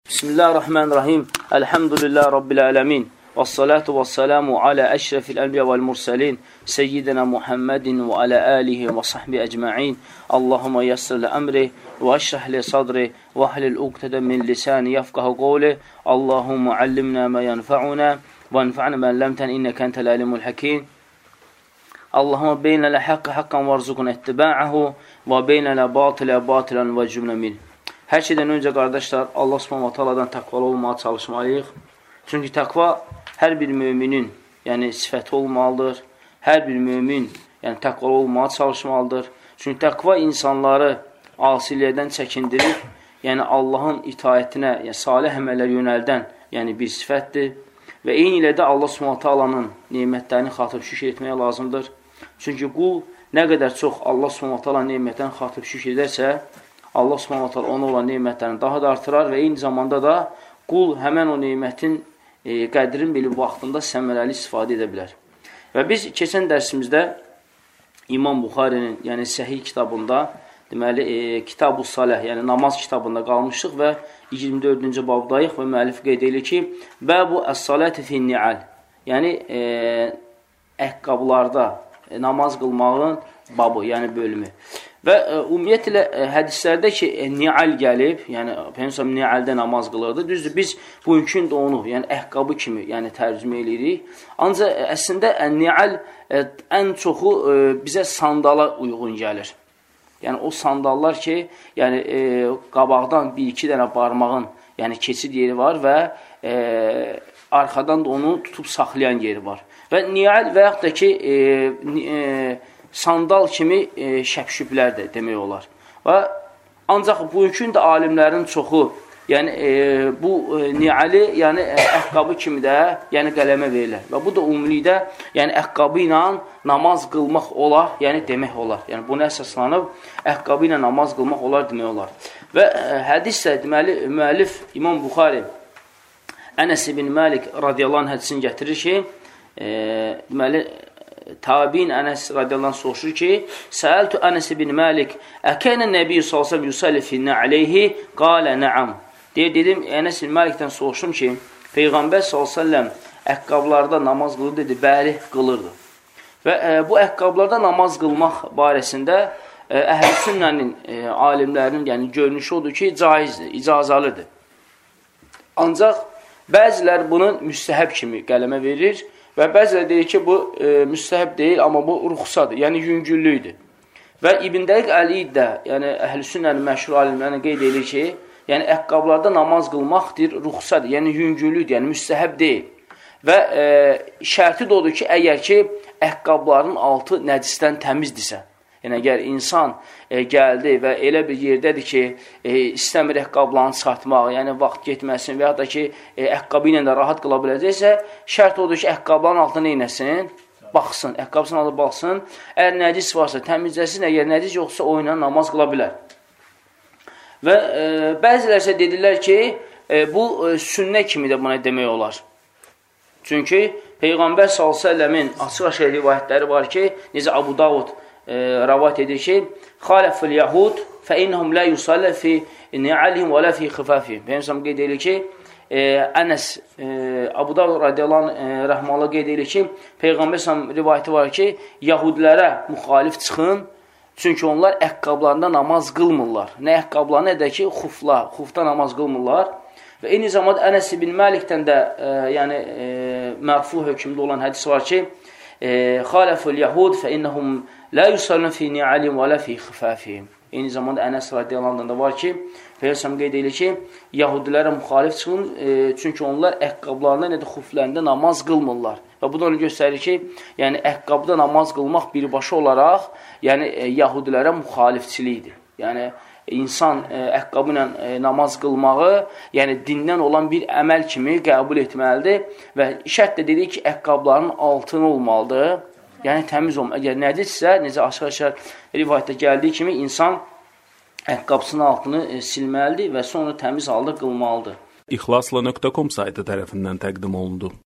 Bismillahirrahmanirrahim. Elhamdülillah Rabbil alemin. Vessalatu vesselamu ala eşrefil enbiya vel mursalin. Seyyidina Muhammedin ve ala alihi ve sahbihi ecma'in. Allahümme yassir li emri ve eşrah li sadri ve ahlil uqteden min lisani yafqahu qawli. Allahümme allimna ma yanfa'una ve enfa'na ma lemten inneke entel alimul hakim. Allahümme beynə lə haqqı haqqan varzuqun ettiba'ahu və beynə lə batilə batilən və cümlə min. Hər şeydən öncə, qardaşlar, Allah Subhanahu Taala'dan təqvalı olmağa çalışmalıyıq. Çünki təqva hər bir müminin, yəni sifəti olmalıdır. Hər bir mümin, yəni təqvalı olmağa çalışmalıdır. Çünki təqva insanları asiliyyədən çəkindirir. Yəni Allahın itaətinə, yəni salih əməllər yönəldən, yəni bir sifətdir. Və eyni ilə də Allah Subhanahu Taala'nın nemətlərini xatırıb şükür etməyə lazımdır. Çünki qul nə qədər çox Allah Subhanahu Taala nemətlərini xatırıb şükür edərsə, Allah Subhanahu Taala ona olan nemətlərini daha da artırar və eyni zamanda da qul həmən o nemətin qədrini bilib vaxtında səmərəli istifadə edə bilər. Və biz keçən dərsimizdə İmam Buxarinin, yəni Səhih kitabında, deməli, Kitab-ı Saləh, yəni namaz kitabında qalmışıq və 24-cü babdayıq və müəllif qeyd edir ki, Bəbu əs-saləti fin-ni'al, yəni əqqablarda namaz qılmağın babı, yəni bölümü. Və ümumiyyətlə hədislərdə ki, ni'al gəlib, yəni Peyğəmbər ni'aldə namaz qılırdı. Düzdür, biz bugünkü də onu, yəni əqqabı kimi, yəni tərcümə edirik. Ancaq əslində ni'al ən çoxu bizə sandala uyğun gəlir. Yəni o sandallar ki, yəni qabaqdan bir-iki dənə barmağın, yəni keçid yeri var və arxadan da onu tutub saxlayan yeri var. Və ni'al və yaxud da ki, sandal kimi şəpşüblər də demək olar. Və ancaq bugünkü də alimlərin çoxu, yəni bu ni'ali, yəni əqqabı kimi də, yəni qələmə verirlər. Və bu da ümumilikdə, yəni əqqabı ilə namaz qılmaq olar, yəni demək olar. Yəni buna əsaslanıb əqqabı ilə namaz qılmaq olar, demək olar. Və hədislə deməli müəllif İmam Buxari Ənəs ibn Məlik radiyallahu anh hədisini gətirir ki, deməli Tabiin Ənəs radiyallahu anh soruşur ki, Səəltü Ənəs ibn Məlik, Əkənə Nəbi s.ə.v. yusalli finnə aleyhi, qalə nəam. Dedim, Ənəs ibn Məlikdən soruşum ki, Peyğəmbər s.ə.v. əqqablarda namaz qılır, dedi, bəli, qılırdı. Və bu əqqablarda namaz qılmaq barəsində Əhl-i Sünnənin alimlərinin, yəni görünüşü odur ki, caizdir, icazalıdır. Ancaq bəzilər bunun müstəhəb kimi qələmə verir və bəzilər deyir ki, bu müstəhəb deyil, amma bu ruxsadır, yəni yüngüllüydür. Və İbn Dəqiq Əl-İd də, yəni Əhl-i Sünnənin məşhur alimlərinə qeyd edir ki, yəni əqqablarda namaz qılmaqdır, ruxsadır, yəni yüngüllüydür, yəni müstəhəb deyil. Və şərti də odur ki, əgər ki, əqqabların altı nəcisdən təmizdirsə, yəni əgər insan gəldi və elə bir yerdədir ki, istəmir əqqablarını çıxartmaq, yəni vaxt getməsin və ya da ki, əqqabı ilə də rahat qıla biləcəksə, şərt odur ki, əqqabların altına neynəsin? Baxsın, əqqabısını alıb baxsın. Əgər nəcis varsa təmizləsin, əgər nəcis yoxsa o ilə namaz qıla bilər. Və bəzilərsə dedirlər ki, bu sünnə kimi də buna demək olar. Çünki Peyğəmbər s.ə.v-in açıq-aşıq rivayətləri var ki, necə Abu Davud rəvat edir ki, Xaləfil yəhud fəinnəhum lə yusallə fi ni'alihim və lə fi xifafihim. Peyğəmbər qeyd edir ki, Ənəs, Abu Davud radiyallahu rəhmələ qeyd edir ki, Peyğəmbər rivayəti var ki, yəhudilərə müxalif çıxın, çünki onlar əqqablarında namaz qılmırlar. Nə əqqablarına, nə də ki, xufda namaz qılmırlar. Və eyni zamanda Ənəs ibn Məlikdən də yəni mərfu hökmdə olan hədis var ki, Xaləfil yəhud fəinnəhum lə yusallun fi ni'alim və lə fi xifafihim. Eyni zamanda Ənəs radiyallahu da var ki, Peyğəmbər qeyd edir ki, yahudilərə müxalif çıxın, çünki onlar əqqablarında, nə də xuflərində namaz qılmırlar. Və bu da onu göstərir ki, yəni əqqabda namaz qılmaq birbaşa olaraq, yəni yahudilərə müxalifçilikdir. Yəni insan əqqabı ilə namaz qılmağı, yəni dindən olan bir əməl kimi qəbul etməlidir və şərt də dedik ki, əqqabların altını olmalıdır. Yəni təmiz olmalı. Əgər nəcissə, necə aşağı-aşağı rivayətdə gəldiyi kimi insan əqqabsının altını silməlidir və sonra təmiz halda qılmalıdır. İxlasla.com saytı tərəfindən təqdim olundu.